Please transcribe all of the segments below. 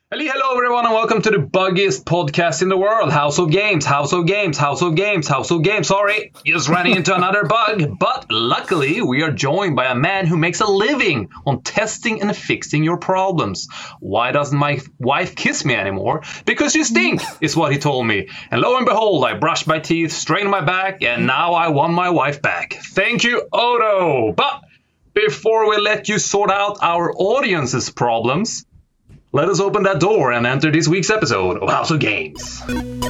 Hello everyone and welcome to the buggiest podcast in the world. House of Games. Sorry, just running into another bug. But luckily we are joined by a man who makes a living on testing and fixing your problems. Why doesn't my wife kiss me anymore? Because you stink, is what he told me. And lo and behold, I brushed my teeth, straightened my back, and now I won my wife back. Thank you, Odo. But before we let you sort out our audience's problems, let us open that door and enter this week's episode of House of Games.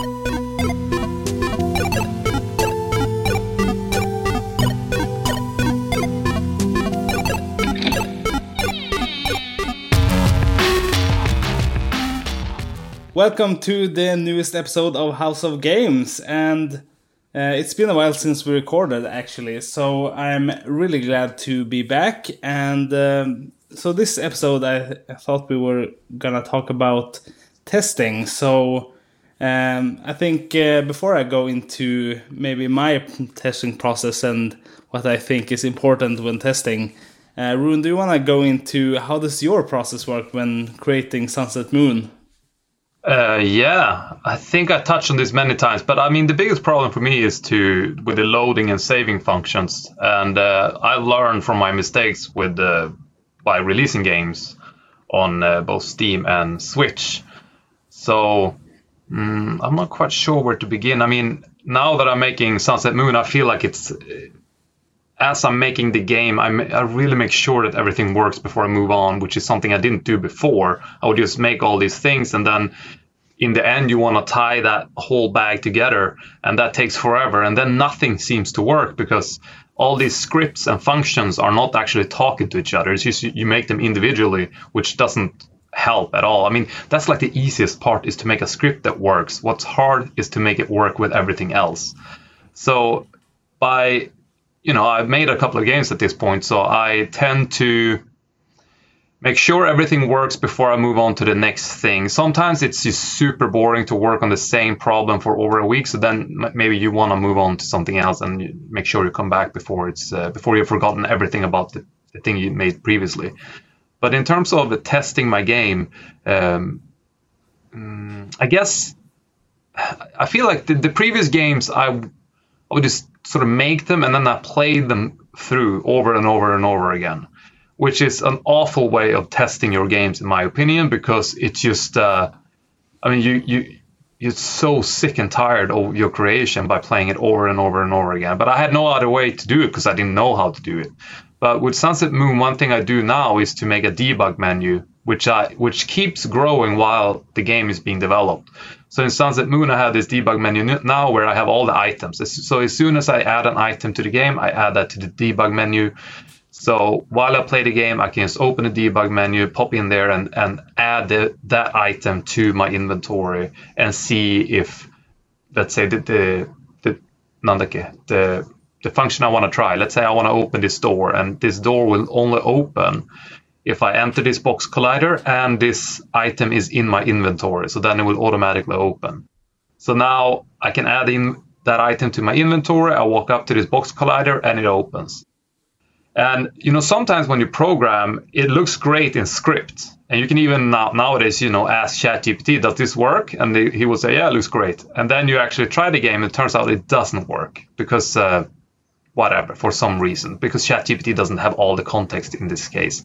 Welcome to the newest episode of House of Games, and it's been a while since we recorded, actually, so I'm really glad to be back. And so this episode, I thought we were gonna talk about testing. So I think before I go into maybe my testing process and what I think is important when testing, Rune, do you want to go into how does your process work when creating Sunset Moon? Yeah, I think I touched on this many times, but I mean, the biggest problem for me is with the loading and saving functions. And I learned from my mistakes by releasing games on both Steam and Switch. So I'm not quite sure where to begin. I mean, now that I'm making Sunset Moon, I feel like as I'm making the game, I really make sure that everything works before I move on, which is something I didn't do before. I would just make all these things, and then in the end, you want to tie that whole bag together, and that takes forever. And then nothing seems to work because all these scripts and functions are not actually talking to each other. It's just you make them individually, which doesn't help at all. I mean, that's like the easiest part, is to make a script that works. What's hard is to make it work with everything else. So I've made a couple of games at this point, so I tend to make sure everything works before I move on to the next thing. Sometimes it's just super boring to work on the same problem for over a week, so then maybe you want to move on to something else and you make sure you come back before you've forgotten everything about the thing you made previously. But in terms of testing my game, I guess I feel like the previous games I would just sort of make them and then I played them through over and over and over again, which is an awful way of testing your games, in my opinion, because it's just, you're so sick and tired of your creation by playing it over and over and over again. But I had no other way to do it because I didn't know how to do it. But with Sunset Moon, one thing I do now is to make a debug menu, which keeps growing while the game is being developed. So in Sunset Moon, I have this debug menu now where I have all the items. So as soon as I add an item to the game, I add that to the debug menu. So while I play the game, I can just open the debug menu, pop in there, and add that item to my inventory and see if, let's say, the function I want to try. Let's say I want to open this door, and this door will only open if I enter this box collider and this item is in my inventory. So then it will automatically open. So now I can add in that item to my inventory. I walk up to this box collider and it opens. And, sometimes when you program, it looks great in script. And you can even nowadays, ask ChatGPT, does this work? And he will say, yeah, it looks great. And then you actually try the game, and it turns out it doesn't work because, for some reason, because ChatGPT doesn't have all the context in this case.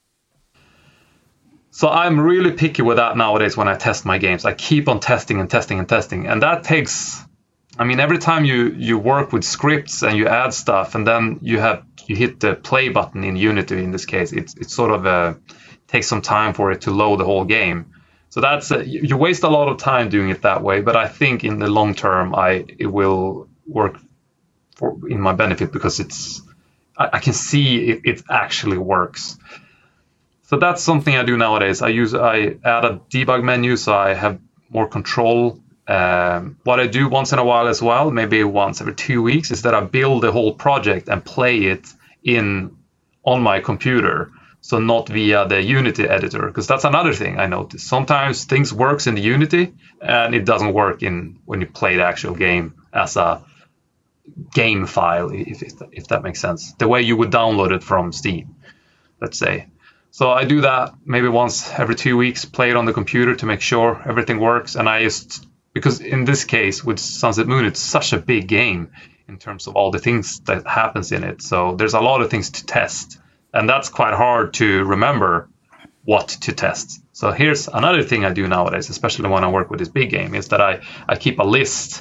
So I'm really picky with that nowadays when I test my games. I keep on testing and testing and testing. And that takes, every time you work with scripts and you add stuff, and then you hit the play button in Unity in this case, it sort of takes some time for it to load the whole game. So that's you waste a lot of time doing it that way. But I think in the long term, it will work in my benefit because I can see it actually works. So that's something I do nowadays. I add a debug menu so I have more control. What I do once in a while as well, maybe once every 2 weeks, is that I build the whole project and play it on my computer. So not via the Unity editor, because that's another thing I noticed. Sometimes things works in the Unity and it doesn't work when you play the actual game as a game file, if that makes sense. The way you would download it from Steam, let's say. So I do that maybe once every 2 weeks, play it on the computer to make sure everything works. And I just, because in this case with Sunset Moon, it's such a big game in terms of all the things that happens in it. So there's a lot of things to test. And that's quite hard to remember what to test. So here's another thing I do nowadays, especially when I work with this big game, is that I keep a list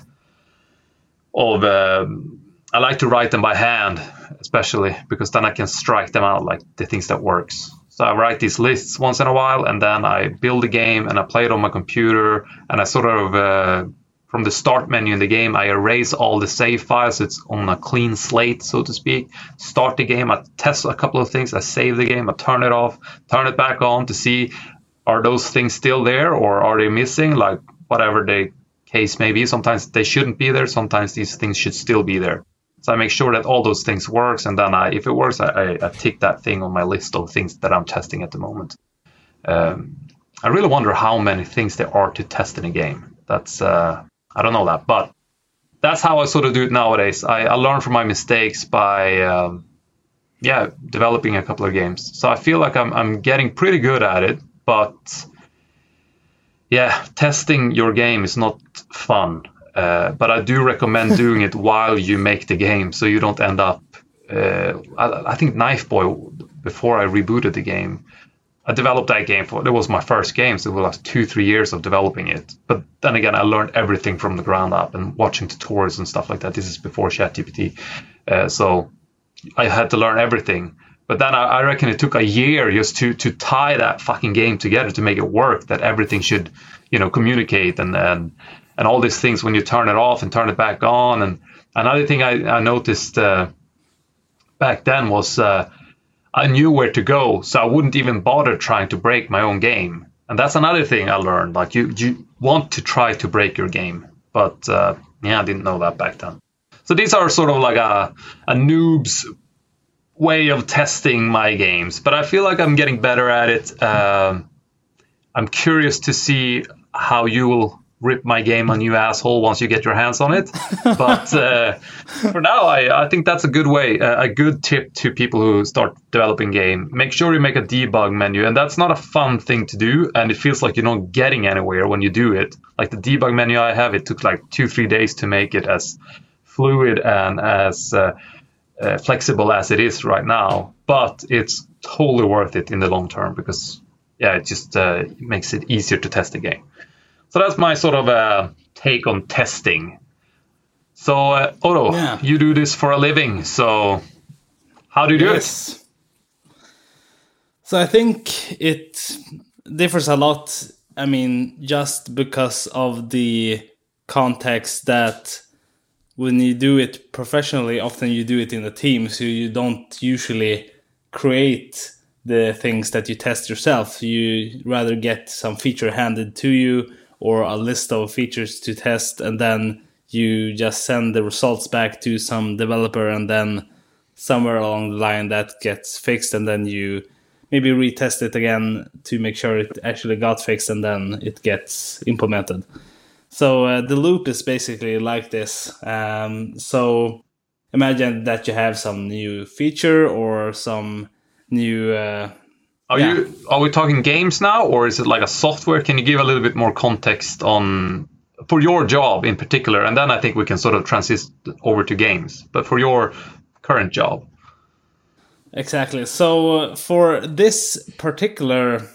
of, I like to write them by hand, especially because then I can strike them out, like the things that works. So I write these lists once in a while, and then I build a game and I play it on my computer, and I sort of, from the start menu in the game, I erase all the save files. So it's on a clean slate, so to speak. Start the game, I test a couple of things, I save the game, I turn it off, turn it back on to see, are those things still there or are they missing? Like whatever the case may be. Sometimes they shouldn't be there, sometimes these things should still be there. So I make sure that all those things works, and then if it works, I tick that thing on my list of things that I'm testing at the moment. I really wonder how many things there are to test in a game. That's I don't know that, but that's how I sort of do it nowadays. I learn from my mistakes by developing a couple of games. So I feel like I'm getting pretty good at it, but yeah, testing your game is not fun. But I do recommend doing it while you make the game, so you don't end up. I think Knife Boy, before I rebooted the game, I developed that game that was my first game, so it was like 2-3 years of developing it. But then again, I learned everything from the ground up and watching tutorials and stuff like that. This is before ChatGPT, so I had to learn everything. But then I reckon it took a year just to tie that fucking game together to make it work. That everything should, communicate and all these things when you turn it off and turn it back on. And another thing I noticed back then was I knew where to go, so I wouldn't even bother trying to break my own game. And that's another thing I learned. Like you want to try to break your game, but I didn't know that back then. So these are sort of like a noob's way of testing my games, but I feel like I'm getting better at it. I'm curious to see how you will rip my game a new asshole once you get your hands on it. But for now, I think that's a good way, a good tip to people who start developing game. Make sure you make a debug menu, and that's not a fun thing to do, and it feels like you're not getting anywhere when you do it. Like the debug menu I have, it took like 2-3 days to make it as fluid and as flexible as it is right now. But it's totally worth it in the long term because, it just makes it easier to test the game. So that's my sort of take on testing. So, Otto, you do this for a living. So how do you do it? So I think it differs a lot. I mean, just because of the context that when you do it professionally, often you do it in a team. So you don't usually create the things that you test yourself. You rather get some feature handed to you or a list of features to test, and then you just send the results back to some developer, and then somewhere along the line that gets fixed, and then you maybe retest it again to make sure it actually got fixed, and then it gets implemented. So the loop is basically like this. So imagine that you have some new feature or some new... Are we talking games now, or is it like a software? Can you give a little bit more context on for your job in particular, and then I think we can sort of transition over to games. But for your current job, exactly. So for this particular,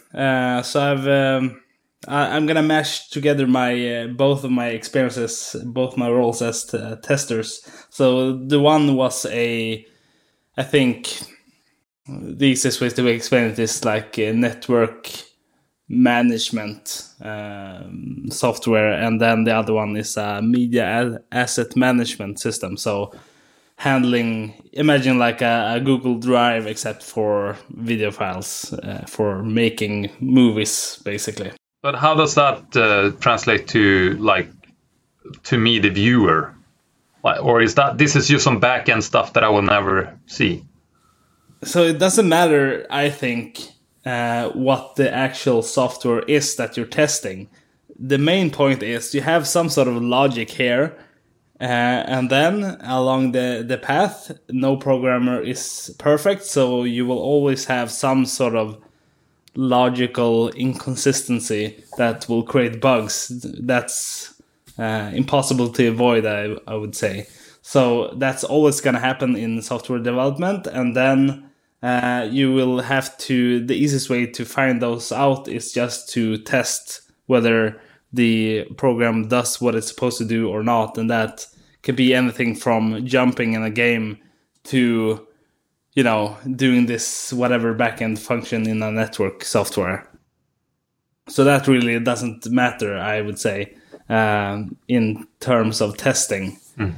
I'm gonna mash together my both of my experiences, both my roles as testers. So the one was I think. The easiest way to explain it is like a network management software, and then the other one is a media asset management system. So imagine like a Google Drive except for video files for making movies, basically. But how does that translate to me, the viewer? Or is this is just some back-end stuff that I will never see? So it doesn't matter, I think, what the actual software is that you're testing. The main point is you have some sort of logic here, and then along the path, no programmer is perfect, so you will always have some sort of logical inconsistency that will create bugs. That's impossible to avoid, I would say. So that's always going to happen in software development, and then you will have to, the easiest way to find those out is just to test whether the program does what it's supposed to do or not. And that could be anything from jumping in a game to, doing this whatever backend function in a network software. So that really doesn't matter, I would say, in terms of testing.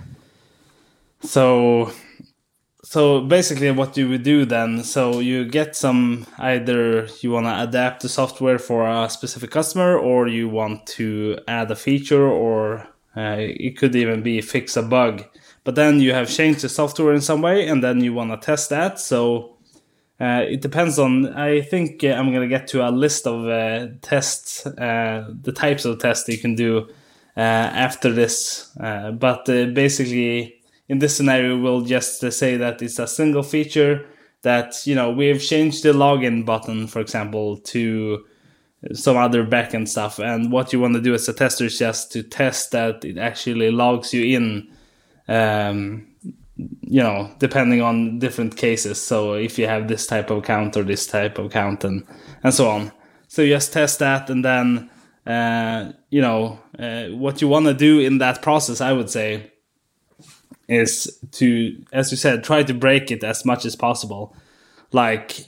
So basically what you would do then, so you get some, either you want to adapt the software for a specific customer, or you want to add a feature, or it could even be fix a bug. But then you have changed the software in some way, and then you want to test that. So it depends on, I think I'm going to get to a list of tests, the types of tests you can do after this. But basically, in this scenario, we'll just say that it's a single feature that, we've changed the login button, for example, to some other backend stuff. And what you want to do as a tester is just to test that it actually logs you in, depending on different cases. So if you have this type of account or this type of account and so on. So you just test that, and then, what you want to do in that process, I would say, is to, as you said, try to break it as much as possible. Like,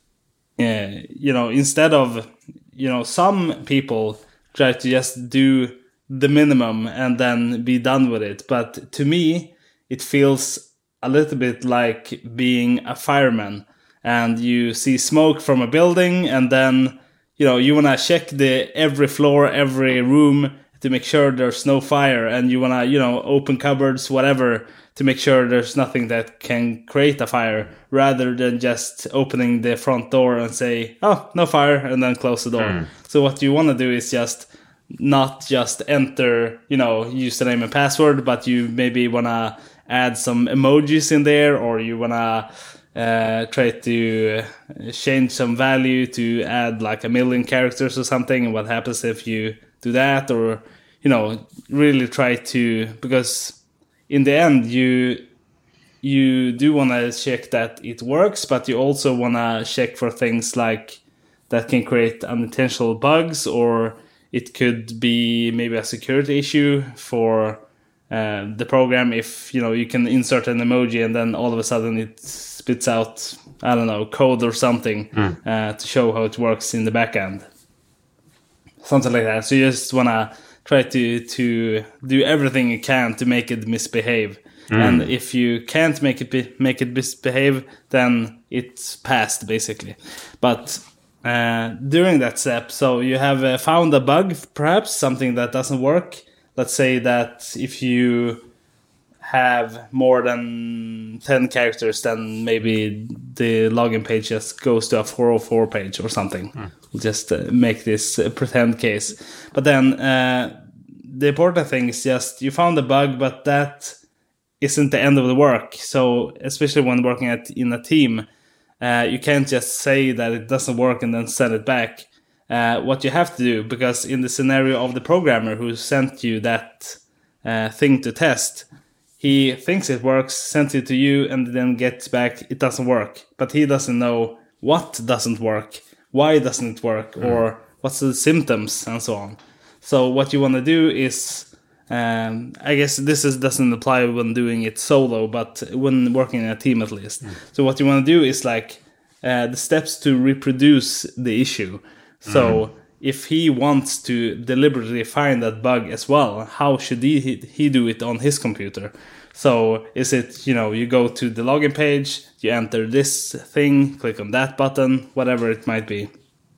instead of, some people try to just do the minimum and then be done with it. But to me, it feels a little bit like being a fireman, and you see smoke from a building, and then, you want to check every floor, every room to make sure there's no fire, and you want to, open cupboards, whatever, to make sure there's nothing that can create a fire, rather than just opening the front door and say, oh, no fire, and then close the door. So what you want to do is just not just enter, username and password, but you maybe want to add some emojis in there, or you want to try to change some value to add like 1 million characters or something. And what happens if you do that? Or, really try to, because in the end, you do want to check that it works, but you also want to check for things like that can create unintentional bugs, or it could be maybe a security issue for the program. If, you can insert an emoji and then all of a sudden it spits out, I don't know, code or something to show how it works in the back end. Something like that. So you just want to try to do everything you can to make it misbehave. And if you can't make it misbehave, then it's passed, basically. But during that step, so you have found a bug, perhaps something that doesn't work. Let's say that if you have more than 10 characters, then maybe the login page just goes to a 404 page or something. We'll just make this a pretend case. But then the important thing is just you found a bug, but that isn't the end of the work. So especially when working in a team, you can't just say that it doesn't work and then send it back. What you have to do, because in the scenario of the programmer who sent you that thing to test, he thinks it works, sends it to you, and then gets back, it doesn't work. But he doesn't know what doesn't work, why doesn't it work, or what's the symptoms, and so on. So what you want to do is, I guess this doesn't apply when doing it solo, but when working in a team at least. So what you want to do is like the steps to reproduce the issue. So if he wants to deliberately find that bug as well, how should he do it on his computer? So is it, you go to the login page, you enter this thing, click on that button, whatever it might be.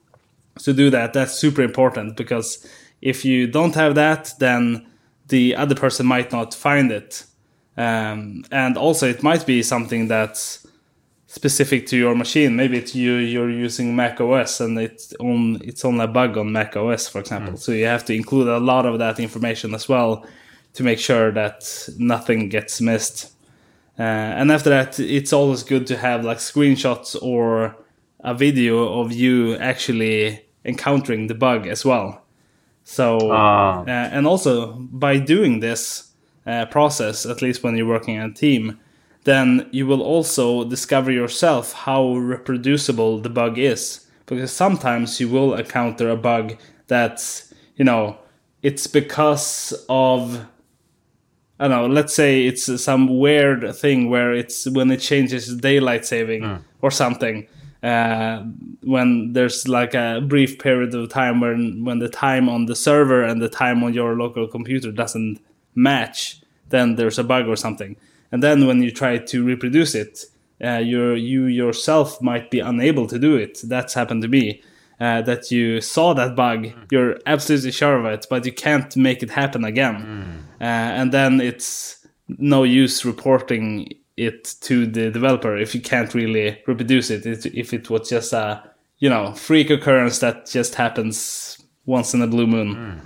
So do that. That's super important, because if you don't have that, then the other person might not find it. And also it might be something that's specific to your machine. Maybe you're using Mac OS and it's only a bug on Mac OS, for example. So you have to include a lot of that information as well to make sure that nothing gets missed. And after that, it's always good to have like screenshots or a video of you actually encountering the bug as well. So, and also by doing this process, at least when you're working in a team, then you will also discover yourself how reproducible the bug is. Because sometimes you will encounter a bug that's, it's because of, I don't know, let's say it's some weird thing where it's when it changes daylight saving or something. When there's like a brief period of time when the time on the server and the time on your local computer doesn't match, then there's a bug or something. And then when you try to reproduce it, you yourself might be unable to do it. That's happened to me. That you saw that bug, you're absolutely sure of it, but you can't make it happen again. And then it's no use reporting it to the developer if you can't really reproduce it. If it was just a freak occurrence that just happens once in a blue moon.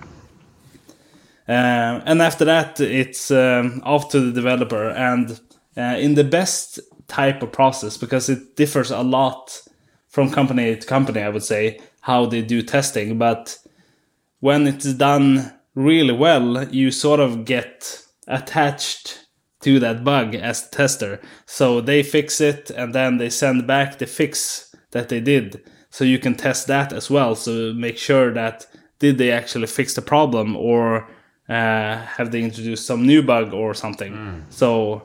And after that, it's off to the developer. And in the best type of process, because it differs a lot from company to company, I would say, how they do testing. But when it's done really well, you sort of get attached to that bug as the tester. So they fix it and then they send back the fix that they did. So you can test that as well. So make sure that did they actually fix the problem, or have they introduced some new bug or something. So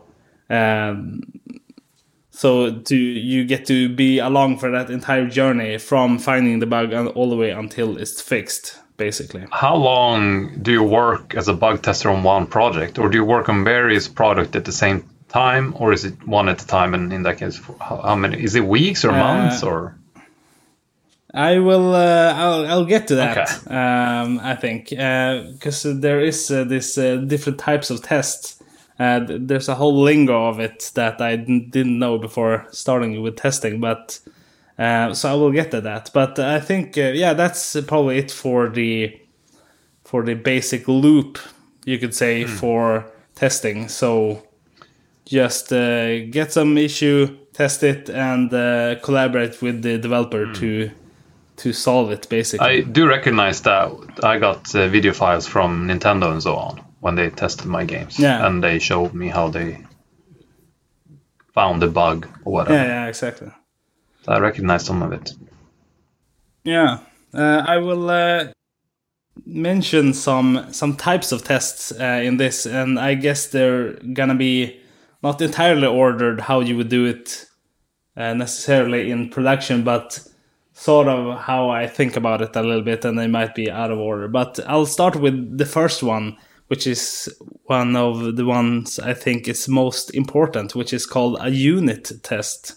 you get to be along for that entire journey from finding the bug all the way until it's fixed, basically. How long do you work as a bug tester on one project? Or do you work on various products at the same time? Or is it one at a time? And in that case, how many? Is it weeks or months? Or I will. I'll get to that. Okay. I think because there is this different types of tests. There's a whole lingo of it that I didn't know before starting with testing, but so I will get to that. But I think that's probably it for the basic loop, you could say, for testing. So just get some issue, test it, and collaborate with the developer to solve it, basically. I do recognize that I got video files from Nintendo and so on when they tested my games. Yeah. And they showed me how they found the bug or whatever. Yeah, exactly. So I recognize some of it. Yeah. I will mention some types of tests in this, and I guess they're gonna be not entirely ordered how you would do it necessarily in production, but sort of how I think about it a little bit, and they might be out of order. But I'll start with the first one, which is one of the ones I think is most important, which is called a unit test.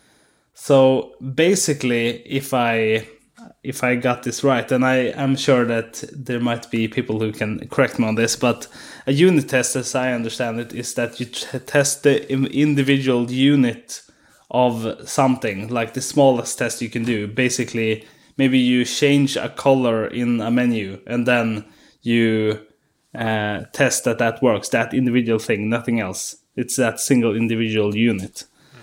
So basically, if I got this right, and I am sure that there might be people who can correct me on this, but a unit test, as I understand it, is that you test the individual unit of something, like the smallest test you can do. Basically, maybe you change a color in a menu, and then you test that works, that individual thing, nothing else. It's that single individual unit.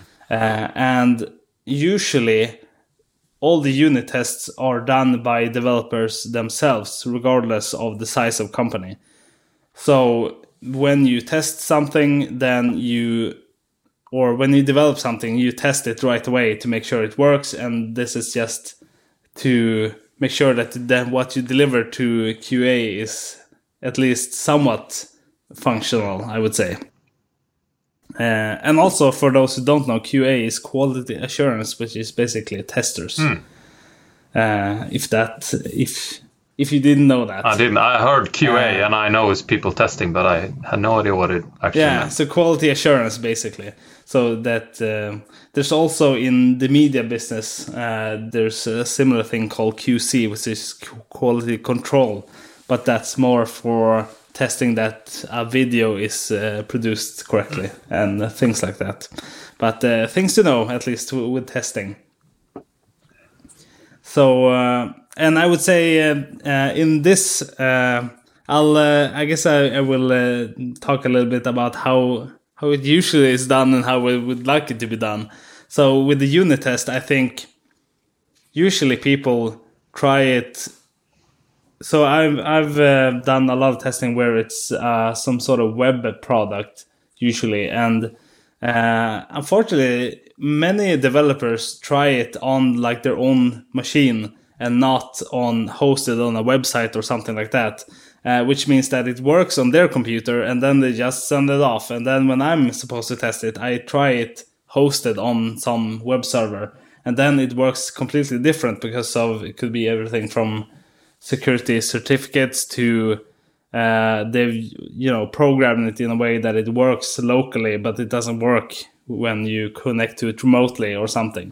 And usually, all the unit tests are done by developers themselves, regardless of the size of company. So when you test something, when you develop something, you test it right away to make sure it works. And this is just to make sure that what you deliver to QA is at least somewhat functional, I would say. And also, for those who don't know, QA is quality assurance, which is basically testers. If you didn't know that. I didn't. I heard QA, and I know it's people testing, but I had no idea what it actually meant. So quality assurance, basically. So that there's also in the media business, there's a similar thing called QC, which is quality control. But that's more for testing that a video is produced correctly and things like that. But things to know, at least with testing. So, and I would say in this, I guess I will talk a little bit about how it usually is done and how we would like it to be done. So with the unit test, I think usually people try it. So I've done a lot of testing where it's some sort of web product usually, and unfortunately, many developers try it on like their own machine and not hosted on a website or something like that, which means that it works on their computer and then they just send it off. And then when I'm supposed to test it, I try it hosted on some web server, and then it works completely different because it could be everything from security certificates to they've programmed it in a way that it works locally, but it doesn't work when you connect to it remotely or something.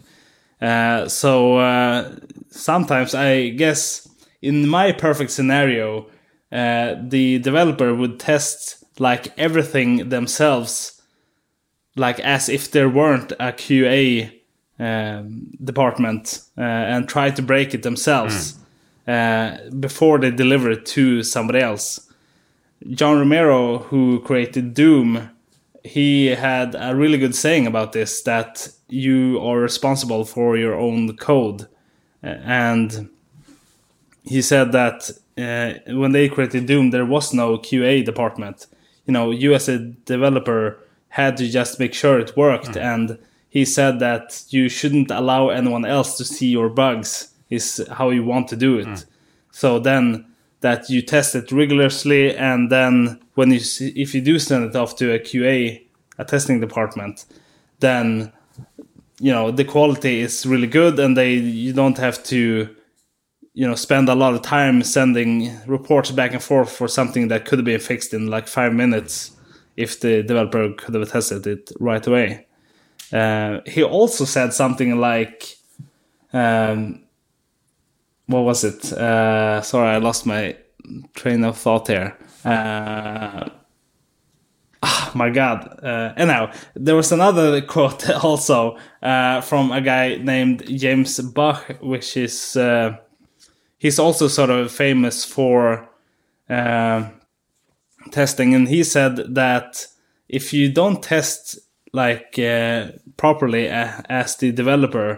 So sometimes, I guess, in my perfect scenario, the developer would test like everything themselves, like as if there weren't a QA department, and try to break it themselves before they deliver it to somebody else. John Romero, who created Doom, he had a really good saying about this, that you are responsible for your own code. And he said that when they created Doom, there was no QA department. You as a developer had to just make sure it worked. And he said that you shouldn't allow anyone else to see your bugs, is how you want to do it. So then that you test it rigorously, and then if you do send it off to a QA, a testing department, then the quality is really good, and you don't have to spend a lot of time sending reports back and forth for something that could have been fixed in like 5 minutes if the developer could have tested it right away. He also said something like, what was it? Sorry, I lost my train of thought here. My God. Anyhow, there was another quote also from a guy named James Bach, which is... he's also sort of famous for testing. And he said that if you don't test like properly as the developer,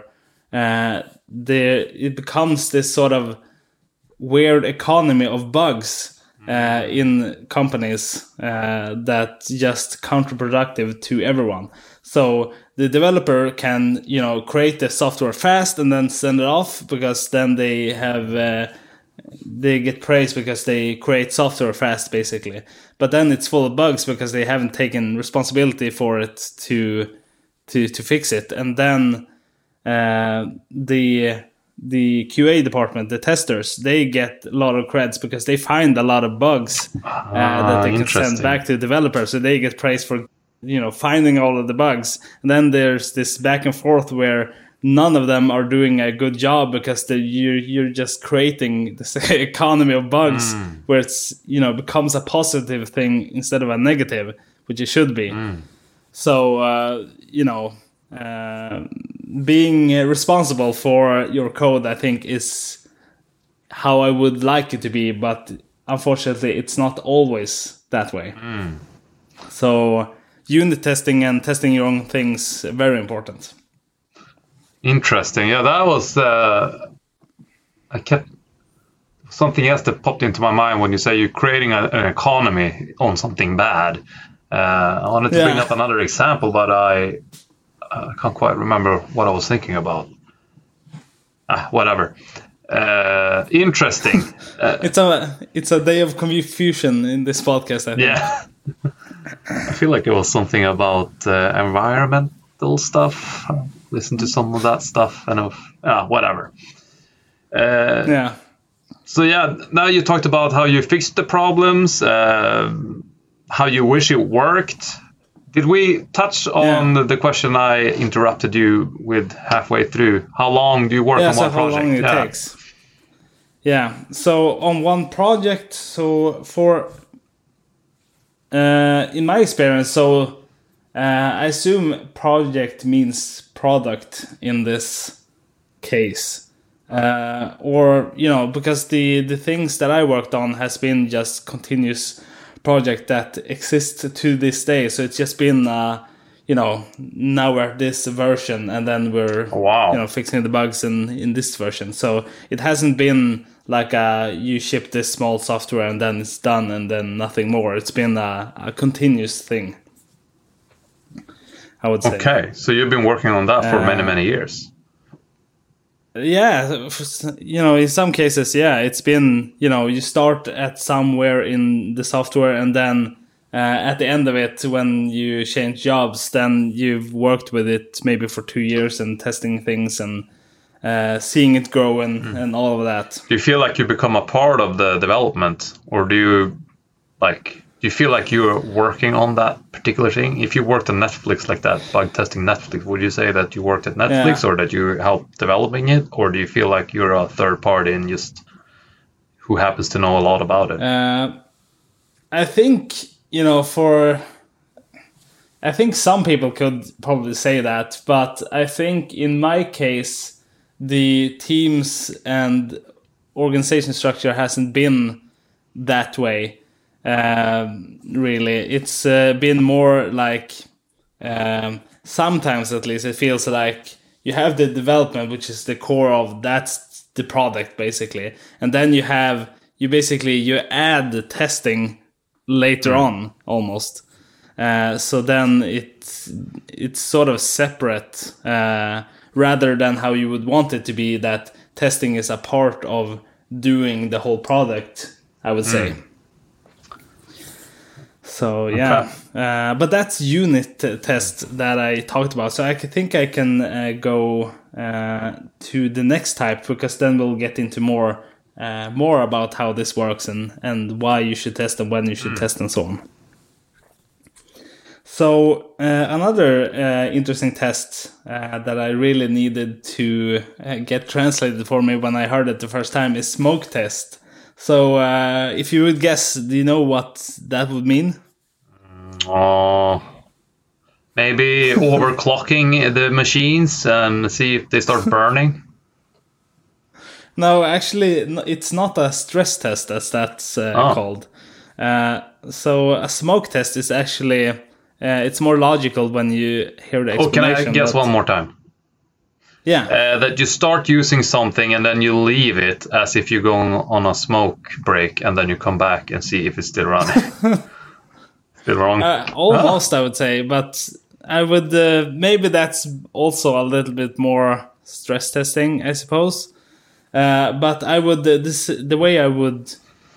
it becomes this sort of weird economy of bugs in companies that just counterproductive to everyone. So the developer can create the software fast and then send it off, because then they get praise because they create software fast, basically. But then it's full of bugs because they haven't taken responsibility for it to fix it. And then the QA department, the testers, they get a lot of creds because they find a lot of bugs that they can send back to the developer. So they get praised for finding all of the bugs. And then there's this back and forth where none of them are doing a good job because you're just creating this economy of bugs where it's becomes a positive thing instead of a negative, which it should be. So being responsible for your code, I think, is how I would like it to be, but unfortunately it's not always that way. So unit testing and testing your own things, very important. Interesting. Yeah, that was something else that popped into my mind when you say you're creating an economy on something bad. I wanted to bring up another example, but I can't quite remember what I was thinking about. Whatever. Interesting. It's a day of confusion in this podcast, I think. Yeah. I feel like it was something about environmental stuff. Listen to some of that stuff and whatever. So now you talked about how you fixed the problems, how you wish it worked. Did we touch on the question I interrupted you with halfway through? How long do you work on one project? How long it takes. Yeah, so on one project, so for... in my experience, I assume project means product in this case. Or, because the things that I worked on has been just continuous project that exists to this day. So it's just been, now we're at this version, and then we're fixing the bugs in this version. So it hasn't been like you ship this small software and then it's done and then nothing more. It's been a continuous thing, I would say. Okay, so you've been working on that for many years. Yeah, in some cases, it's been, you start at somewhere in the software, and then at the end of it, when you change jobs, then you've worked with it maybe for 2 years and testing things and seeing it grow and all of that. Do you feel like you become a part of the development, or do you feel like you're working on that particular thing? If you worked on Netflix like that, bug testing Netflix, would you say that you worked at Netflix or that you helped developing it? Or do you feel like you're a third party and just who happens to know a lot about it? I think, I think some people could probably say that, but I think in my case, the teams and organization structure hasn't been that way. Really, it's been more like sometimes, at least, it feels like you have the development, which is the core of that's the product basically, and then you add the testing later on almost. So then it's sort of separate, rather than how you would want it to be, that testing is a part of doing the whole product, I would say. So yeah, but that's unit test that I talked about. So I think I can go to the next type, because then we'll get into more about how this works and why you should test and when you should test and so on. So another interesting test that I really needed to get translated for me when I heard it the first time is smoke test. So if you would guess, do you know what that would mean? Maybe overclocking the machines and see if they start burning. No, actually, it's not a stress test as that's called. So a smoke test is actually, it's more logical when you hear the explanation. Can I guess one more time? Yeah. That you start using something and then you leave it as if you're going on a smoke break, and then you come back and see if it's still running. Still wrong? Almost, I would say, but I would maybe that's also a little bit more stress testing, I suppose. But I would the way I would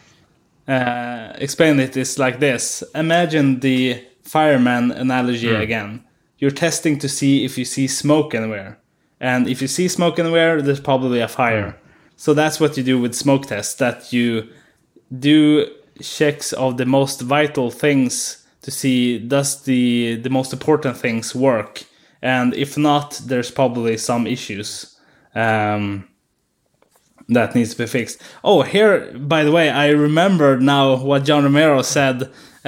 explain it is like this. Imagine the fireman analogy again. You're testing to see if you see smoke anywhere. And if you see smoke anywhere, there's probably a fire. So that's what you do with smoke tests, that you do checks of the most vital things to see, does the most important things work? And if not, there's probably some issues that needs to be fixed. Oh, here, by the way, I remember now what John Romero said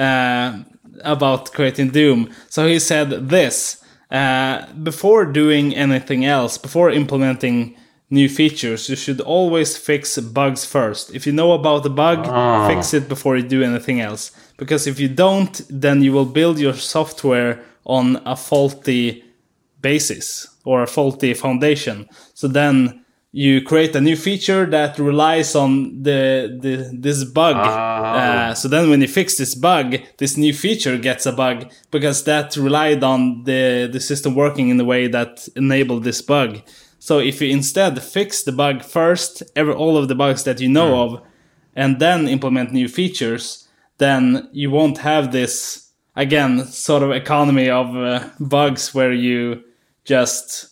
about creating Doom. So he said this. Before doing anything else, before implementing new features, you should always fix bugs first. If you know about the bug, fix it before you do anything else. Because if you don't, then you will build your software on a faulty basis or a faulty foundation. So then you create a new feature that relies on this bug. So then when you fix this bug, this new feature gets a bug because that relied on the system working in a way that enabled this bug. So if you instead fix the bug first, all of the bugs that you know of, and then implement new features, then you won't have this, again, sort of economy of bugs where you just,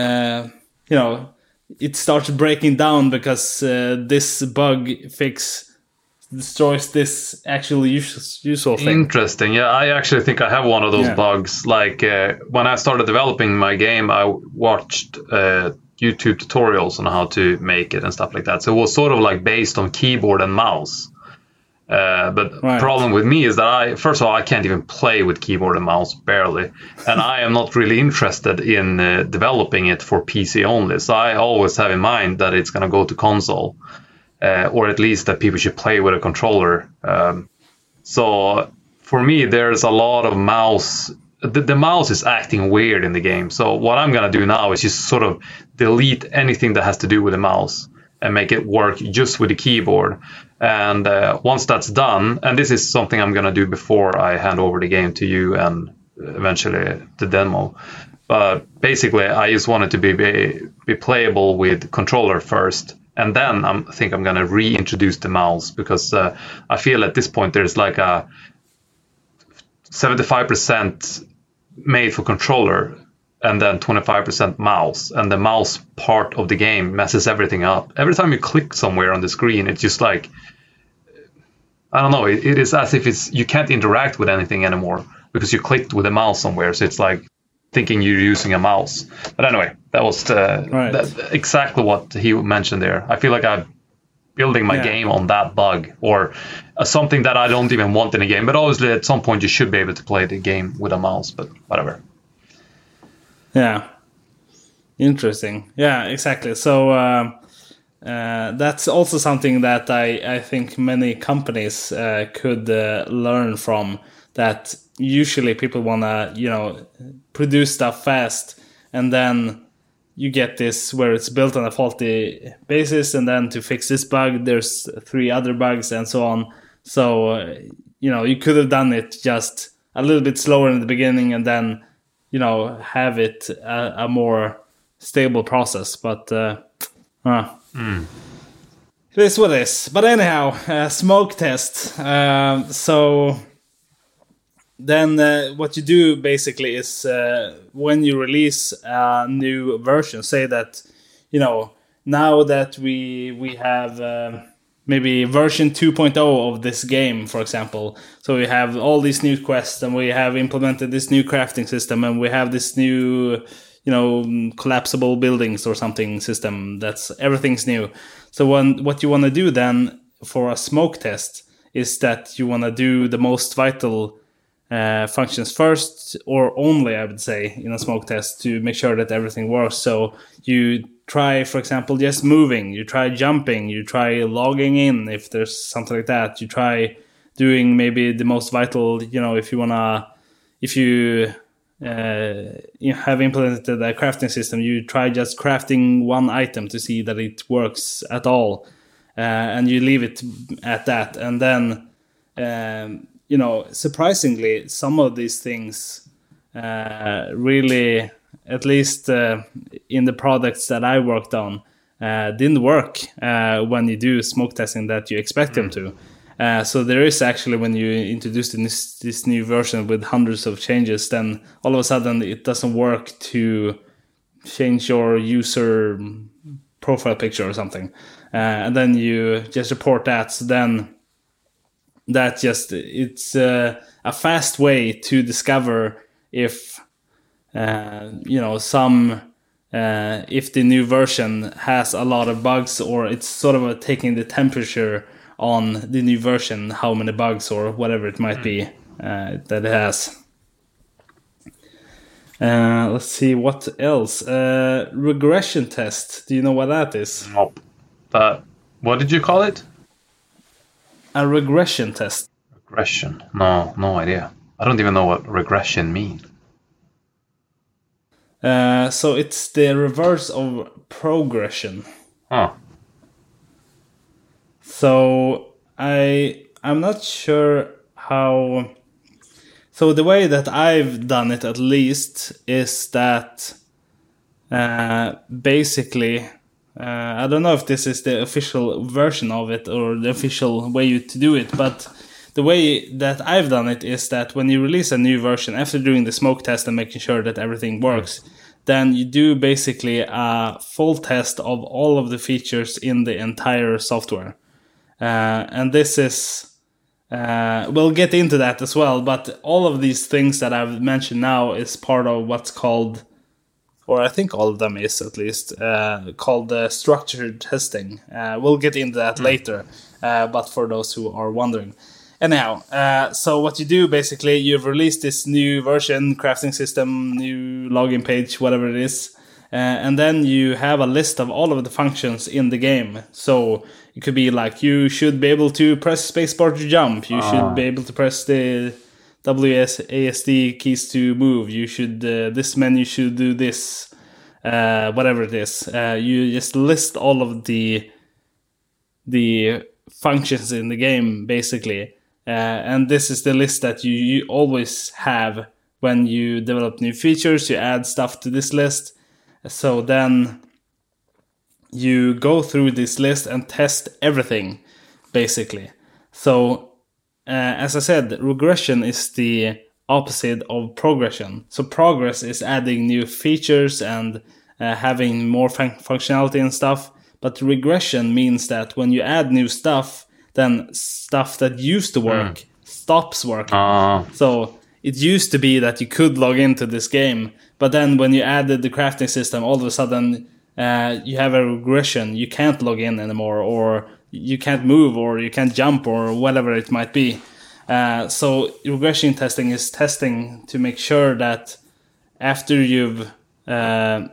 it starts breaking down because this bug fix destroys this actually useful thing. Interesting. Yeah, I actually think I have one of those bugs. Like when I started developing my game, I watched YouTube tutorials on how to make it and stuff like that. So it was sort of like based on keyboard and mouse. But the problem with me is that first of all, I can't even play with keyboard and mouse, barely. And I am not really interested in developing it for PC only. So I always have in mind that it's going to go to console, or at least that people should play with a controller. So for me, there's a lot of mouse the mouse is acting weird in the game. So what I'm gonna do now is just sort of delete anything that has to do with the mouse and make it work just with the keyboard. And once that's done, and this is something I'm gonna do before I hand over the game to you and eventually the demo. But basically, I just want it to be playable with controller first, and then I think I'm gonna reintroduce the mouse, because I feel at this point there's like a 75% made for controller and then 25% mouse, and the mouse part of the game messes everything up. Every time you click somewhere on the screen, it's just like, I don't know, it is as if you can't interact with anything anymore because you clicked with a mouse somewhere, so it's like thinking you're using a mouse. But anyway, that was exactly what he mentioned there. I feel like I'm building my game on that bug, or something that I don't even want in a game. But obviously, at some point, you should be able to play the game with a mouse, but whatever. Yeah. Interesting. Yeah, exactly. So that's also something that I think many companies could learn from, that usually people want to, produce stuff fast, and then you get this where it's built on a faulty basis, and then to fix this bug, there's 3 other bugs and so on. So, you could have done it just a little bit slower in the beginning, and then, have it a more stable process. But it is what it is. But anyhow, smoke test. So then what you do basically is when you release a new version, say that, now that we have maybe version 2.0 of this game, for example. So we have all these new quests, and we have implemented this new crafting system, and we have this new, collapsible buildings or something system. Everything's new. So what you want to do then for a smoke test is that you want to do the most vital functions first, or only, I would say, in a smoke test, to make sure that everything works. So you try, for example, just moving, you try jumping, you try logging in if there's something like that, you try doing maybe the most vital, if you have implemented a crafting system, you try just crafting one item to see that it works at all, and you leave it at that. And then surprisingly, some of these things really, at least in the products that I worked on, didn't work when you do smoke testing that you expect them to. So there is actually, when you introduce this new version with hundreds of changes, then all of a sudden it doesn't work to change your user profile picture or something. And then you just report that. So then it's a fast way to discover if if the new version has a lot of bugs, or it's sort of taking the temperature on the new version, how many bugs or whatever it might be that it has. Let's see, what else? Regression test. Do you know what that is? Nope. What did you call it? A regression test. Regression? No idea. I don't even know what regression means. So it's the reverse of progression. Huh. So I'm not sure how. So the way that I've done it, at least, is that basically, I don't know if this is the official version of it or the official way to do it, but the way that I've done it is that when you release a new version, after doing the smoke test and making sure that everything works, then you do basically a full test of all of the features in the entire software. And this is, we'll get into that as well, but all of these things that I've mentioned now is part of what's called, or I think all of them is at least, called structured testing. We'll get into that later, but for those who are wondering. Anyhow, so what you do, basically, you've released this new version, crafting system, new login page, whatever it is, and then you have a list of all of the functions in the game. So it could be like, you should be able to press spacebar to jump, you should be able to press the WASD keys to move. You should this menu should do this, whatever it is. You just list all of the functions in the game, basically. And this is the list that you always have when you develop new features. You add stuff to this list. So then you go through this list and test everything, basically. So, as I said, regression is the opposite of progression. So progress is adding new features and having more functionality and stuff. But regression means that when you add new stuff, then stuff that used to work stops working. So it used to be that you could log into this game, but then when you added the crafting system, all of a sudden you have a regression. You can't log in anymore, or you can't move, or you can't jump, or whatever it might be. So regression testing is testing to make sure that after you've done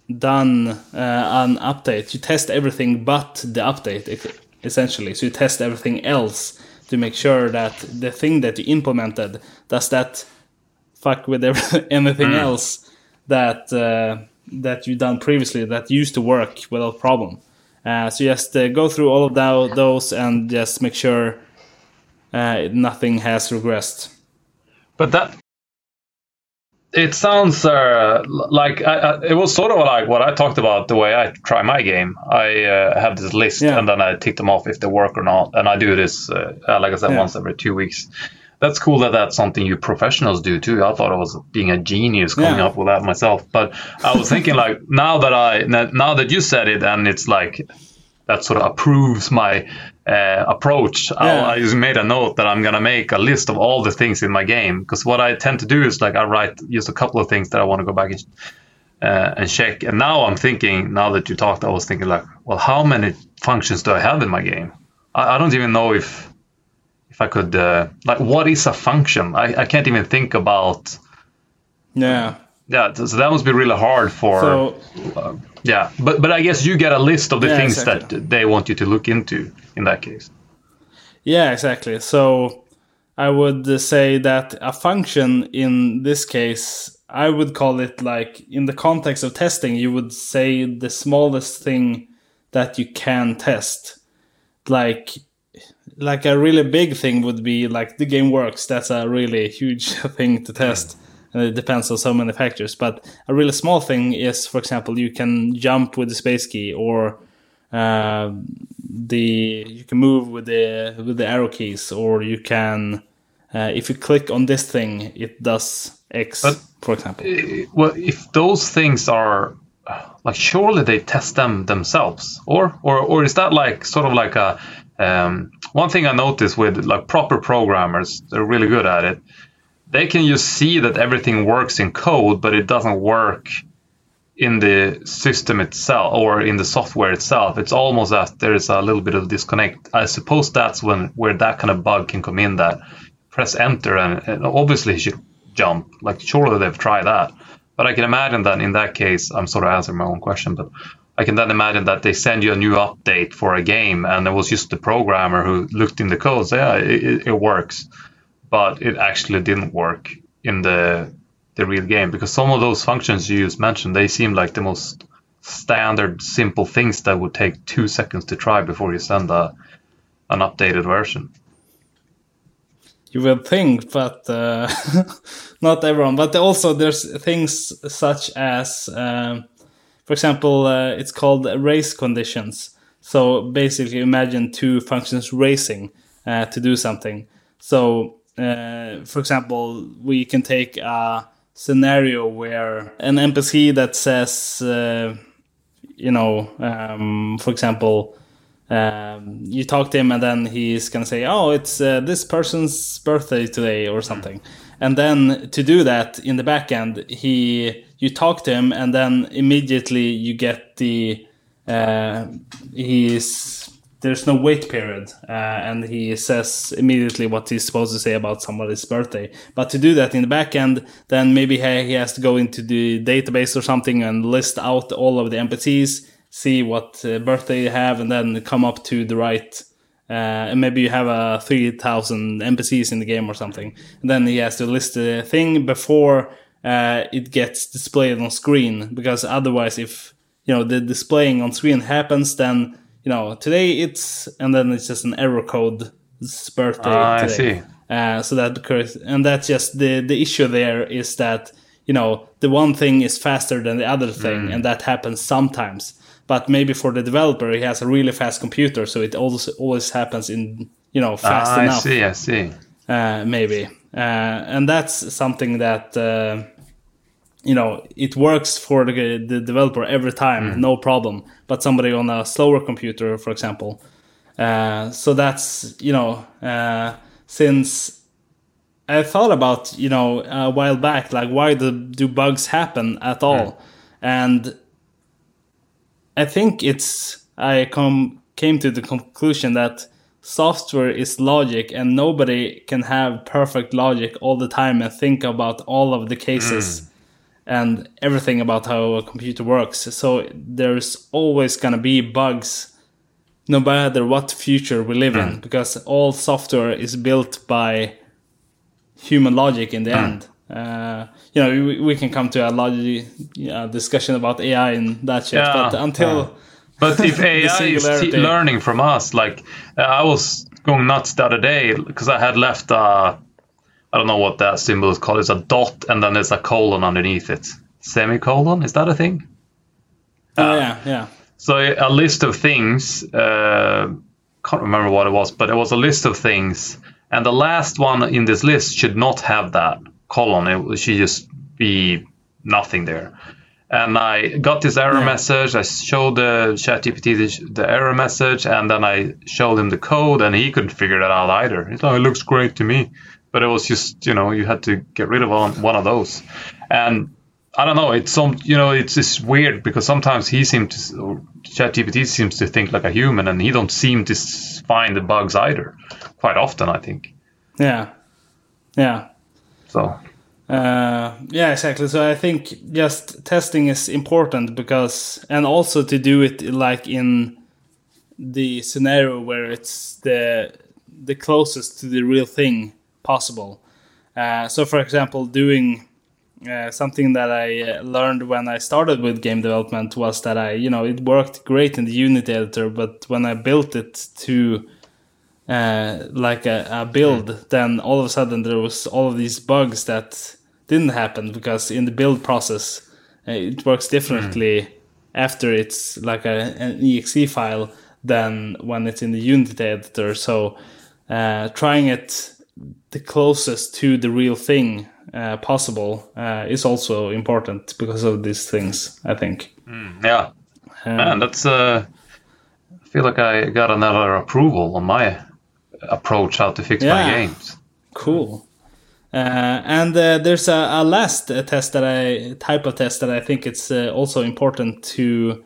an update, you test everything but the update, essentially. So you test everything else to make sure that the thing that you implemented, does that fuck with anything else that you've done previously that used to work without problem. So just go through all of those and just make sure nothing has regressed. But that, it sounds like it was sort of like what I talked about the way I try my game. I have this list and then I tick them off if they work or not. And I do this, like I said, once every 2 weeks. That's cool that that's something you professionals do too. I thought I was being a genius coming up with that myself. But I was thinking like, now that you said it, and it's like, that sort of approves my approach. I just made a note that I'm going to make a list of all the things in my game. Because what I tend to do is like I write just a couple of things that I want to go back and check. And now I'm thinking, now that you talked, I was thinking like, well, how many functions do I have in my game? I don't even know if I could, like, what is a function? I can't even think about. Yeah, so that must be really hard for. But I guess you get a list of the things that they want you to look into in that case. Yeah, exactly. So I would say that a function in this case, I would call it, like, in the context of testing, you would say the smallest thing that you can test. Like a really big thing would be like the game works. That's a really huge thing to test. And it depends on so many factors. But a really small thing is, for example, you can jump with the space key, or you can move with the arrow keys, or you can if you click on this thing, it does X, for example. Well, if those things are like, surely they test them themselves, or is that like sort of like a one thing I noticed with like proper programmers, they're really good at it. They can just see that everything works in code, but it doesn't work in the system itself or in the software itself. It's almost as there is a little bit of disconnect. I suppose that's where that kind of bug can come in, that press enter and obviously you should jump. Like, surely they've tried that. But I can imagine that in that case, I'm sort of answering my own question, but I can then imagine that they send you a new update for a game and it was just the programmer who looked in the code, so yeah, it works. But it actually didn't work in the real game, because some of those functions you just mentioned, they seem like the most standard, simple things that would take 2 seconds to try before you send an updated version. You will think, but not everyone. But also there's things such as, for example, it's called race conditions. So basically imagine two functions racing to do something. So for example, we can take a scenario where an NPC that says, for example, you talk to him and then he's going to say, oh, it's this person's birthday today or something. And then to do that in the back end, you talk to him and then immediately you get there's no wait period, and he says immediately what he's supposed to say about somebody's birthday. But to do that in the back end, then maybe he has to go into the database or something and list out all of the NPCs, see what birthday you have, and then come up to the right and maybe you have 3,000 NPCs in the game or something. And then he has to list the thing before it gets displayed on screen, because otherwise, if the displaying on screen happens, then today it's, and then it's just an error code. It's birthday today. I see. So that occurs, and that's just the issue there is that the one thing is faster than the other thing, and that happens sometimes. But maybe for the developer, he has a really fast computer, so it always happens in fast enough. I see. Maybe, and that's something that it works for the developer every time, no problem. But somebody on a slower computer, for example, so that's since I thought about a while back, like why do bugs happen at all, and I think I came to the conclusion that software is logic, and nobody can have perfect logic all the time and think about all of the cases and everything about how a computer works. So there's always going to be bugs no matter what future we live in, because all software is built by human logic in the end. We can come to a logic discussion about AI and that shit, but until... But if AI is learning from us, like I was going nuts the other day because I had left I don't know what that symbol is called. It's a dot and then there's a colon underneath it. Semicolon, is that a thing? Yeah. So a list of things, can't remember what it was, but it was a list of things. And the last one in this list should not have that colon. It should just be nothing there. And I got this error message. I showed the ChatGPT the error message, and then I showed him the code, and he couldn't figure that out either. He thought it looks great to me, but it was just you had to get rid of one of those. And I don't know. It's it's just weird because sometimes ChatGPT seems to think like a human, and he don't seem to find the bugs either. Quite often, I think. Yeah. So. Yeah, exactly. So I think just testing is important and also to do it like in the scenario where it's the closest to the real thing possible. So for example, doing something that I learned when I started with game development was that it worked great in the Unity editor, but when I built it to like a build, then all of a sudden there was all of these bugs that didn't happen because in the build process it works differently after it's like an exe file than when it's in the Unity editor. So trying it the closest to the real thing possible is also important because of these things, I think. Yeah. Man, that's I feel like I got another approval on my approach how to fix my games. Cool. And there's a last type of test that I think it's also important to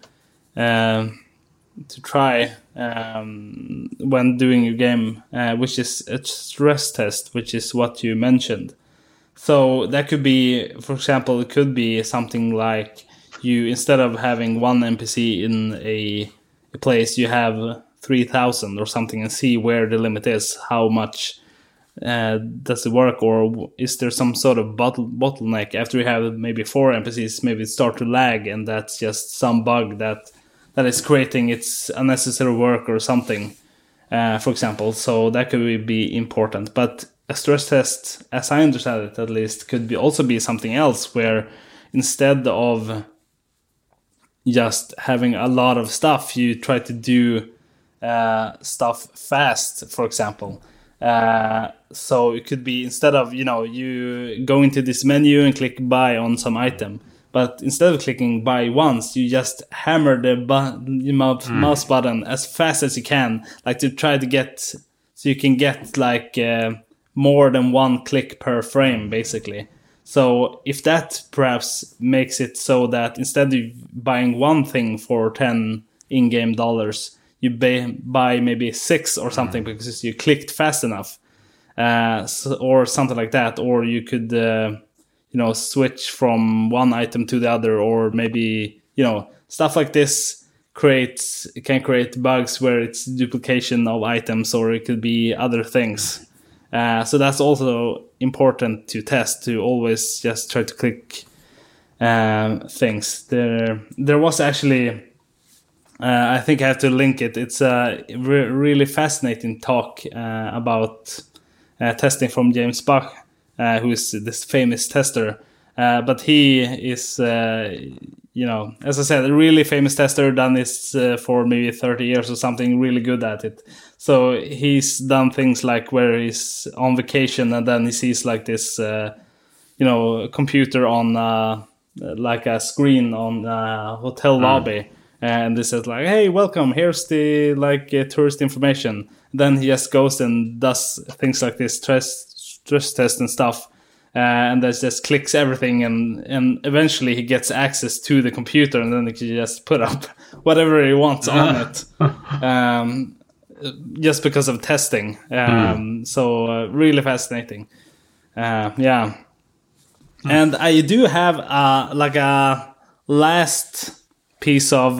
try when doing your game, which is a stress test, which is what you mentioned. So that could be, for example, it could be something like you, instead of having one NPC in a place, you have 3,000 or something, and see where the limit is, how much does it work, or is there some sort of bottleneck after you have maybe 4 NPCs, maybe it start to lag, and that's just some bug that is creating its unnecessary work or something, for example. So that could be important. But a stress test, as I understand it at least, could also be something else, where instead of just having a lot of stuff, you try to do stuff fast, for example. So it could be, instead of you go into this menu and click buy on some item, but instead of clicking buy once, you just hammer the mouse button as fast as you can, like to try to get, so you can get like more than one click per frame, basically. So if that perhaps makes it so that instead of buying one thing for 10 in-game dollars, you buy maybe 6 or something because you clicked fast enough, or something like that. Or you could, switch from one item to the other, or maybe, stuff like this can create bugs where it's duplication of items, or it could be other things. So that's also important to test, to always just try to click things. There was actually, I think I have to link it. It's a really fascinating talk about testing from James Bach, who is this famous tester. But he is, as I said, a really famous tester, done this for maybe 30 years or something, really good at it. So he's done things like where he's on vacation and then he sees like this, computer on like a screen on a hotel lobby. And this says like, hey, welcome, here's the tourist information. Then he just goes and does things like this, stress test and stuff. And that just clicks everything, and eventually he gets access to the computer, and then he can just put up whatever he wants on it, just because of testing. So really fascinating. And I do have a last piece of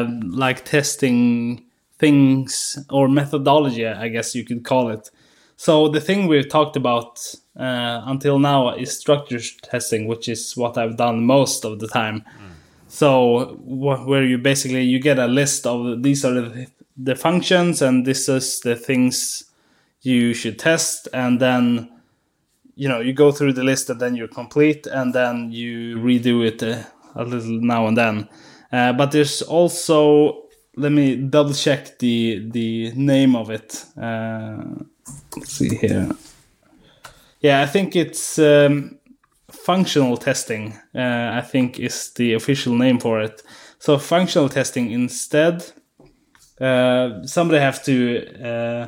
testing things or methodology, I guess you could call it. So the thing we've talked about until now is structure testing, which is what I've done most of the time. So where you get a list of these are the functions and this is the things you should test, and then you go through the list and then you complete, and then you redo it a little now and then. But there's also, let me double check the name of it. Let's see here. Yeah, I think it's functional testing, I think is the official name for it. So functional testing instead, somebody have to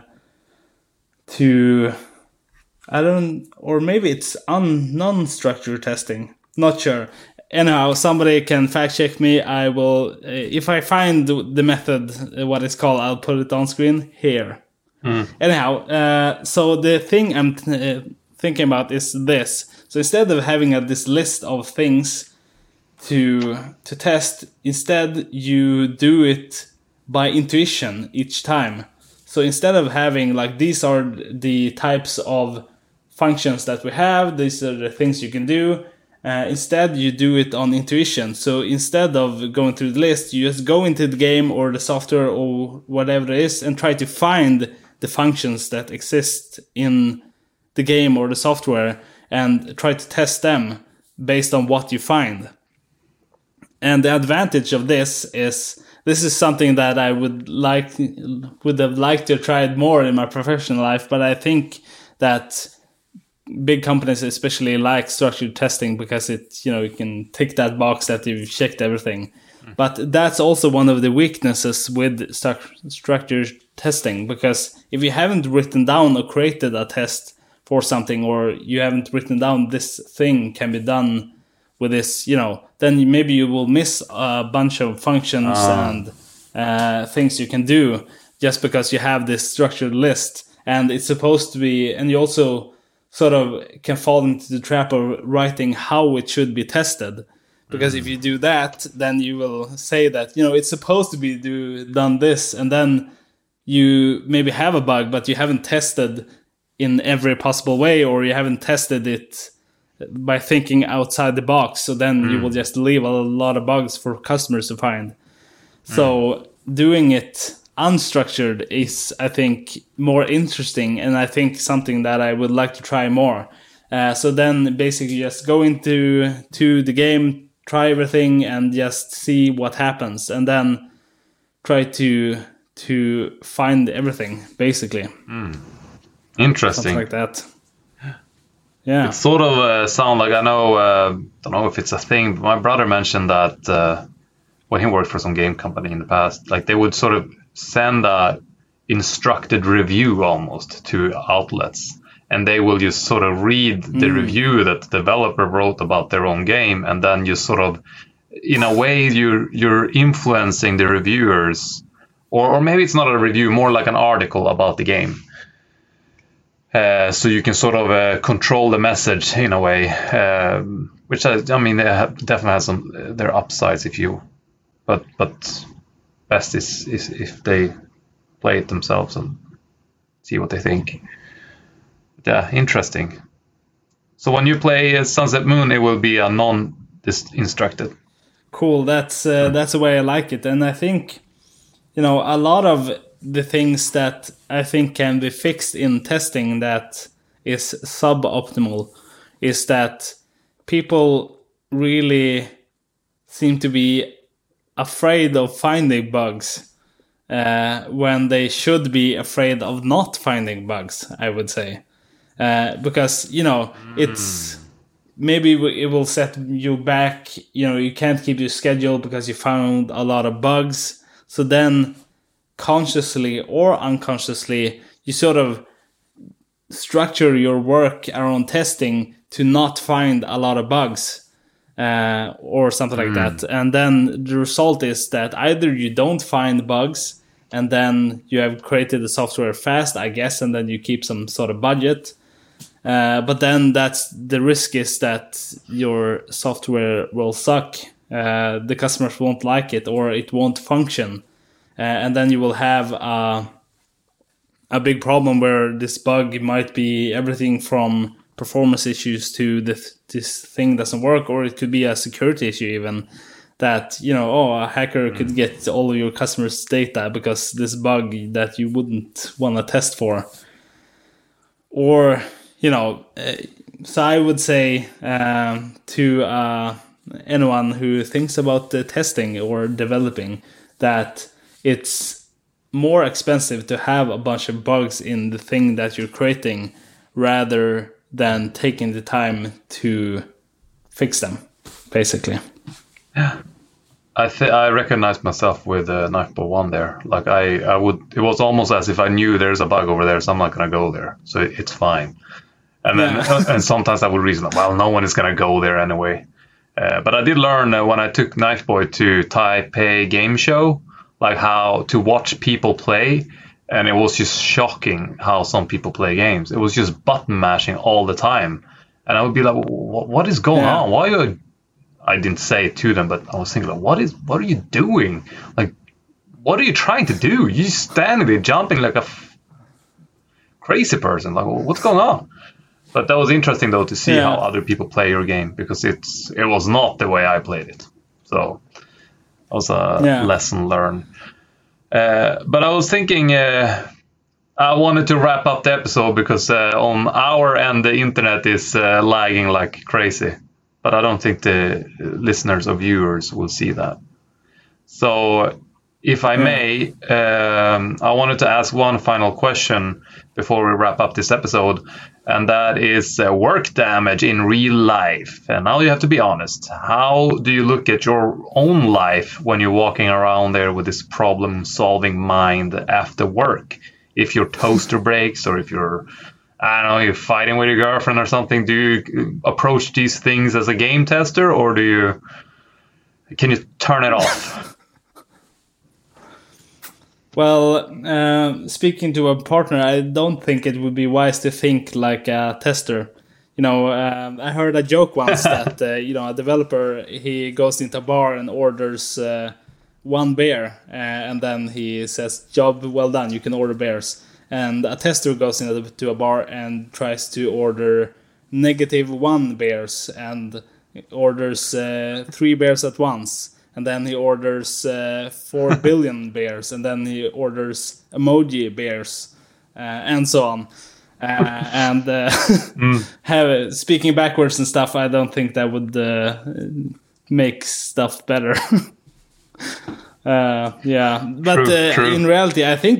or maybe it's non-structured testing. Not sure. Anyhow, somebody can fact check me. I will, if I find the method, what it's called, I'll put it on screen here. Anyhow, so the thing I'm thinking about is this. So instead of having this list of things to test, instead you do it by intuition each time. So instead of having these are the types of functions that we have, these are the things you can do, instead you do it on intuition. So instead of going through the list, you just go into the game or the software or whatever it is and try to find the functions that exist in the game or the software and try to test them based on what you find. And the advantage of this is something that I would have liked to have tried more in my professional life, but I think that big companies especially like structured testing because you can tick that box that you've checked everything. But that's also one of the weaknesses with structured testing, because if you haven't written down or created a test for something, or you haven't written down this thing can be done with this, then maybe you will miss a bunch of functions and things you can do just because you have this structured list. And it's supposed to be, and you also sort of can fall into the trap of writing how it should be tested. Because if you do that, then you will say that, it's supposed to be done this, and then you maybe have a bug, but you haven't tested in every possible way, or you haven't tested it by thinking outside the box. So then you will just leave a lot of bugs for customers to find. So doing it unstructured is, I think, more interesting, and I think something that I would like to try more. So then basically just go into the game, try everything, and just see what happens, and then try to find everything, basically. Interesting. Something like that. Yeah. It sort of sound like, I know, don't know if it's a thing, but my brother mentioned that when he worked for some game company in the past, they would sort of send a instructed review almost to outlets, and they will just sort of read the review that the developer wrote about their own game, and then you sort of, in a way, you're influencing the reviewers, or maybe it's not a review, more like an article about the game. So you can sort of control the message in a way, which I mean, they definitely has their upsides if you, but best is if they play it themselves and see what they think. Yeah, interesting. So when you play Sunset Moon, it will be a non-instructed. Cool. That's the way I like it, and I think a lot of the things that I think can be fixed in testing that is suboptimal is that people really seem to be afraid of finding bugs when they should be afraid of not finding bugs, I would say. Because, it's maybe it will set you back. You can't keep your schedule because you found a lot of bugs. So then consciously or unconsciously, you sort of structure your work around testing to not find a lot of bugs or something like that. And then the result is that either you don't find bugs and then you have created the software fast, I guess, and then you keep some sort of budget. But then the risk is that your software will suck. The customers won't like it or it won't function. And then you will have a big problem where this bug might be everything from performance issues to this thing doesn't work, or it could be a security issue even, that a hacker could get all of your customers' data because this bug that you wouldn't want to test for. Or so I would say to anyone who thinks about the testing or developing that it's more expensive to have a bunch of bugs in the thing that you're creating rather than taking the time to fix them, basically. Yeah. I recognized myself with Knifeball 1 there. Like it was almost as if I knew there's a bug over there, so I'm not going to go there. So it's fine. And then and sometimes I would reason, well, no one is going to go there anyway. But I did learn when I took Knifeboy to Taipei Game Show, like how to watch people play, and it was just shocking how some people play games. It was just button mashing all the time, and I would be like, "What is going on? Why are you?" I didn't say it to them, but I was thinking, like, what are you doing? Like, what are you trying to do? You just standing there jumping like a crazy person. Like, what's going on? But that was interesting though to see how other people play your game, because it was not the way I played it. So that was a lesson learned. But I was thinking, I wanted to wrap up the episode because on our end the internet is lagging like crazy. But I don't think the listeners or viewers will see that. So if I may, I wanted to ask one final question before we wrap up this episode, and that is work damage in real life. And now you have to be honest. How do you look at your own life when you're walking around there with this problem-solving mind after work? If your toaster breaks, or if you're fighting with your girlfriend or something, do you approach these things as a game tester, or can you turn it off? Well, speaking to a partner, I don't think it would be wise to think like a tester. I heard a joke once that a developer, he goes into a bar and orders one beer, and then he says, "Job well done, you can order beers." And a tester goes into a bar and tries to order -1 beers and orders 3 beers at once. And then he orders 4 billion beers, and then he orders emoji beers, and so on. Speaking backwards and stuff, I don't think that would make stuff better. But true. In reality, I think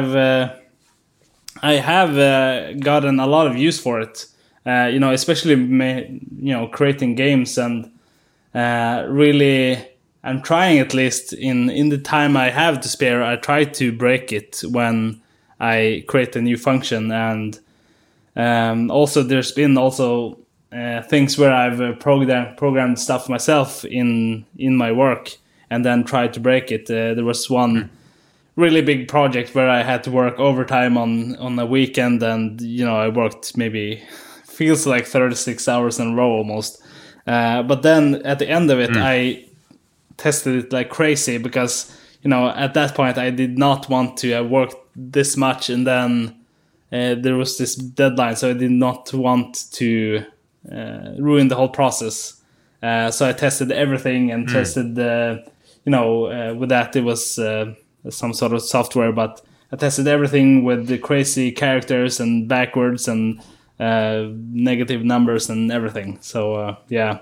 I have gotten a lot of use for it. Especially creating games, and really, I'm trying, at least in the time I have to spare, I try to break it when I create a new function. And also there's been things where I've programmed stuff myself in my work and then tried to break it. There was one really big project where I had to work overtime on a weekend, and I worked maybe feels like 36 hours in a row almost. But then at the end of it, I tested it like crazy, because at that point I did not want to have worked this much, and then there was this deadline, so I did not want to ruin the whole process. So I tested everything and tested, with that it was some sort of software, but I tested everything with the crazy characters and backwards and negative numbers and everything. So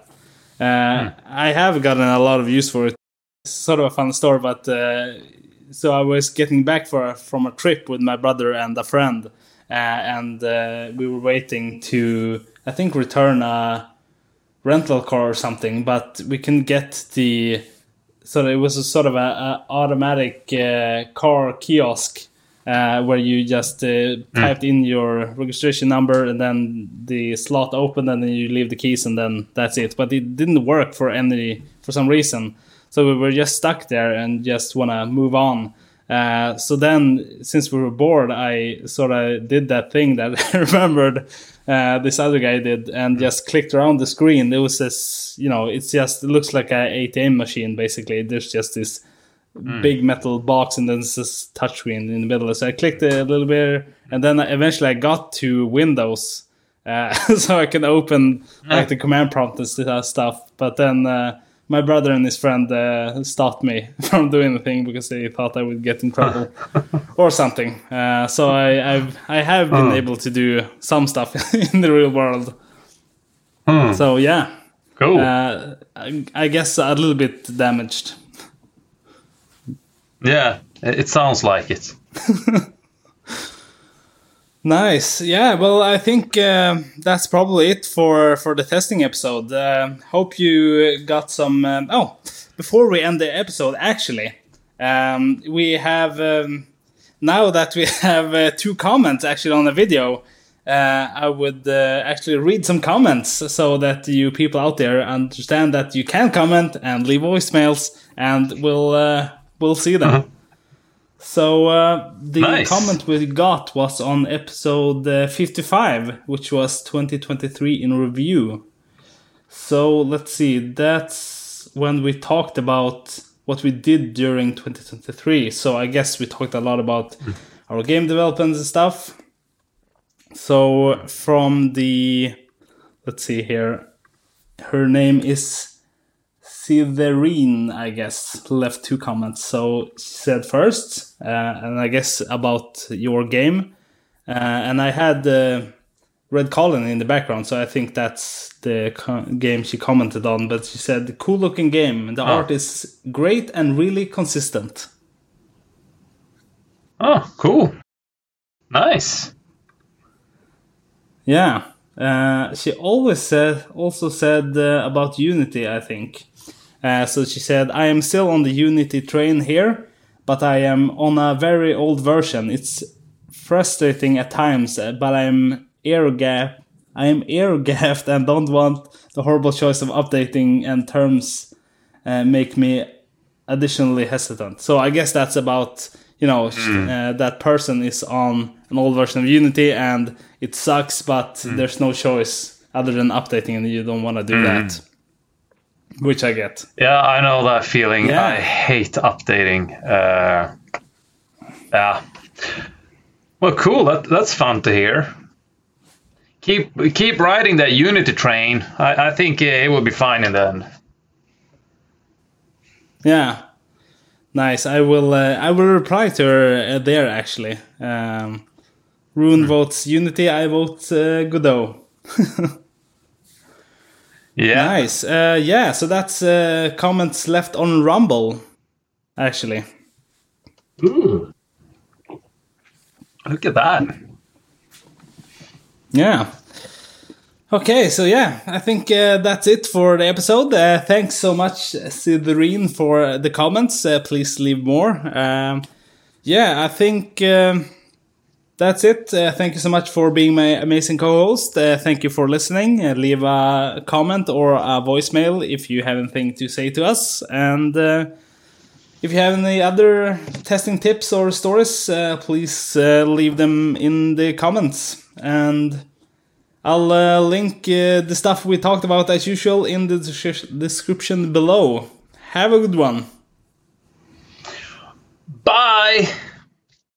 I have gotten a lot of use for it. It's sort of a fun story, but so I was getting back from a trip with my brother and a friend, and we were waiting to, I think, return a rental car or something, but we can get so it was a sort of a automatic car kiosk where you just typed in your registration number and then the slot opened and then you leave the keys and then that's it. But it didn't work for some reason. So we were just stuck there and just want to move on. So then, since we were bored, I sort of did that thing that I remembered this other guy did and just clicked around the screen. There was this, it looks like an ATM machine, basically. There's just this big metal box and then there's this touchscreen in the middle. So I clicked a little bit and then eventually I got to Windows so I can open like the command prompt and stuff. But then my brother and his friend stopped me from doing the thing because they thought I would get in trouble or something. So I have been able to do some stuff in the real world. So yeah, cool. I guess a little bit damaged. Yeah, it sounds like it. Nice. Yeah, well, I think that's probably it for the testing episode. Hope you got some... before we end the episode, actually, we have... now that we have 2 comments actually on the video, I would actually read some comments so that you people out there understand that you can comment and leave voicemails, and we'll see them. Uh-huh. So the comment we got was on episode 55, which was 2023 in review. So let's see, that's when we talked about what we did during 2023. So I guess we talked a lot about our game development and stuff. So from let's see here, her name is Severine, I guess, left 2 comments. So she said first, and I guess about your game. And I had Red Colin in the background, so I think that's the game she commented on. But she said, cool looking game. The art is great and really consistent. Oh, cool. Nice. Yeah. She also said about Unity, I think. So she said, I am still on the Unity train here, but I am on a very old version. It's frustrating at times, but I am air-gapped and don't want the horrible choice of updating and terms make me additionally hesitant. So I guess that's about, that person is on an old version of Unity and it sucks, but there's no choice other than updating and you don't want to do that. Which I get. Yeah, I know that feeling. Yeah. I hate updating. Yeah. Well, cool. That's fun to hear. Keep riding that Unity train. I think it will be fine in the end. Yeah. Nice. I will reply to her there actually. Rune votes Unity. I vote Godot. Yeah. Nice. Yeah, so that's comments left on Rumble, actually. Ooh. Look at that. Yeah. Okay, so yeah, I think that's it for the episode. Thanks so much, Sidrine, for the comments. Please leave more. Yeah, I think... that's it. Thank you so much for being my amazing co-host. Thank you for listening. Leave a comment or a voicemail if you have anything to say to us. And if you have any other testing tips or stories, please leave them in the comments. And I'll link the stuff we talked about as usual in the description below. Have a good one. Bye!